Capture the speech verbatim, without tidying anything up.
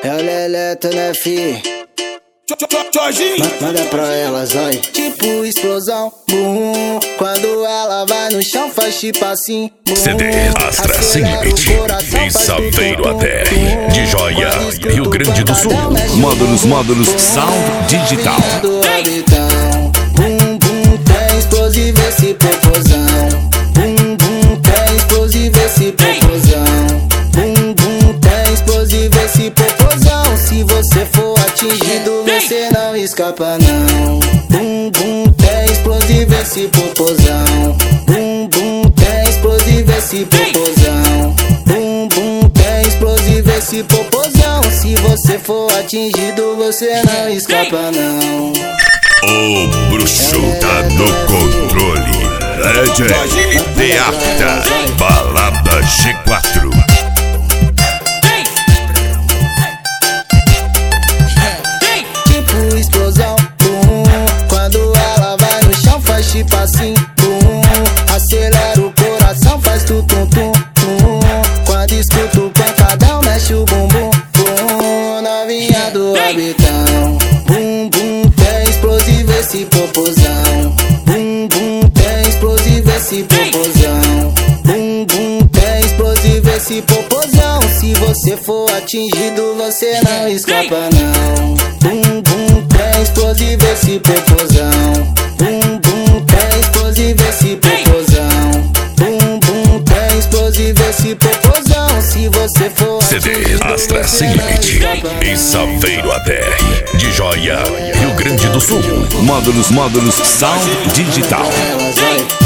É o Leleto, né, fi? Ma manda pra elas, vai. Tipo explosão, bum. Quando ela vai no chão, faz tipo assim, bum. C D Astra Sem Limite, em Saveiro até de Joia, Rio Grande do Sul. Módulos, módulos, Sound Digital. Bum, bum, tem explosivo esse popozão. Bum, bum, tem explosivo esse popozão. Bum, bum, tem explosivo esse popozão. Se você for atingido, você não escapa não. Bum, bum, tem explosivo esse popozão. Bum, bum, tem explosivo esse popozão. Bum, bum, tem explosivo esse popozão. Se você for atingido, você não escapa não. O bruxo tá no controle. Legend de Arta, balada G quatro. Tipo explosão, bum. Quando ela vai no chão, faz tipo assim, bum. Acelera o coração, faz tu tum tum tum. Quando escuta o pancadão, mexe o bumbum, bum. Novinha do habitão. Bum, bum, tem explosivo esse popozão. Bum, bum, tem explosivo esse popozão. Bum, bum, tem explosivo esse popozão. Se você for atingido, você não escapa não. Bum, bum, tem explosivo esse popozão. Bum, bum, tem explosivo esse popozão. Bum, bum, tem explosivo esse popozão. Se você for C D Astra Sem Limite, em Saveiro até de Joia, Rio Grande do Sul. Módulos, módulos, Sound Digital. elas, vai.